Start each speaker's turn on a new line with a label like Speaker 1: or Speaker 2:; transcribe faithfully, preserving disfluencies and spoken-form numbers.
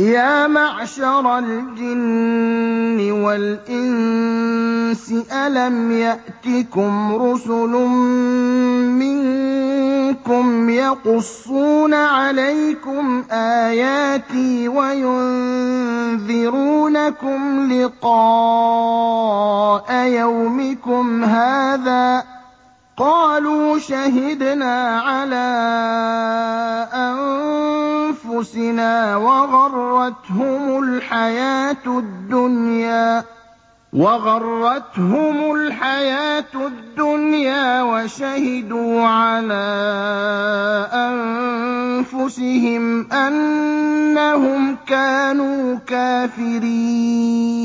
Speaker 1: يَا مَعْشَرَ الْجِنِّ وَالْإِنسِ أَلَمْ يَأْتِكُمْ رُسُلٌ مِّنكُمْ يَقُصُّونَ عَلَيْكُمْ آيَاتِي وَيُنذِرُونَكُمْ لِقَاءَ يَوْمِكُمْ هَٰذَا ۚ قَالُوا شَهِدْنَا عَلَىٰ أَنفُسِنَا وَغَرَّتْهُمُ الْحَيَاةُ الدُّنْيَا وَغَرَّتْهُمُ الْحَيَاةُ الدُّنْيَا وَشَهِدُوا عَلَىٰ أَنفُسِهِمْ أَنَّهُمْ كَانُوا كَافِرِينَ